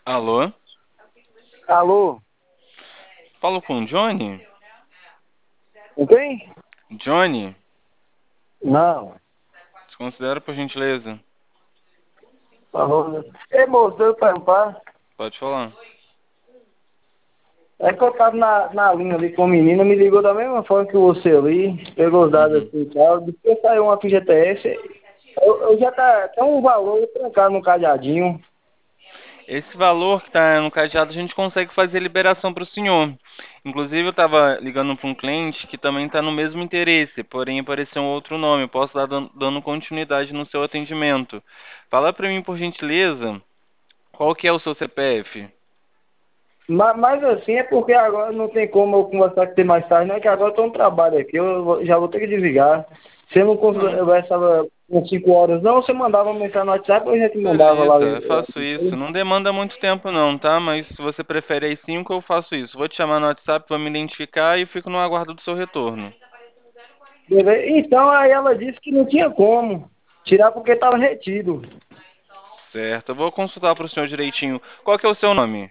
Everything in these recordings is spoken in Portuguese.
Alô? Alô? Falo com o Johnny? Não tem? Johnny, Não. se considera por gentileza? Falou, né? Ei, moço, eu perguntar. Pode falar. É que eu tava na linha ali com a menina, me ligou da mesma forma que você ali, pegou os dados Uhum. assim e tal. Depois saiu uma ficha TS, eu já tem um valor trancado no cadeadinho. Esse valor que está no cadeado a gente consegue fazer liberação para o senhor. Inclusive eu estava ligando para um cliente que também está no mesmo interesse, porém apareceu um outro nome. Eu posso dar dando continuidade no seu atendimento. Fala para mim, por gentileza, qual que é o seu CPF? Mas assim é porque agora não tem como eu conversar com você mais tarde, não é que agora eu tô no trabalho aqui, já vou ter que desligar. Você não Não, conversava com 5 horas, não, você mandava uma mensagem no WhatsApp, eu já te mandava lá. beleza, eu faço isso. Não demanda muito tempo não, tá? Mas se você prefere aí 5, eu faço isso. Vou te chamar no WhatsApp, vou me identificar e fico no aguardo do seu retorno. Então aí ela disse que não tinha como tirar porque estava retido. Certo, eu vou consultar para o senhor direitinho. Qual que é o seu nome?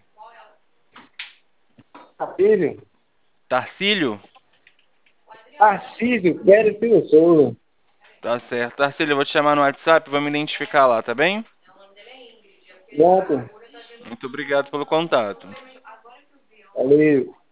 Tarcísio? Tarcílio? Tarcísio Pérez Filho Souza. Tá certo. Tarcílio, eu vou te chamar no WhatsApp, vou me identificar lá, tá bem? Pronto. Muito obrigado pelo contato. Valeu.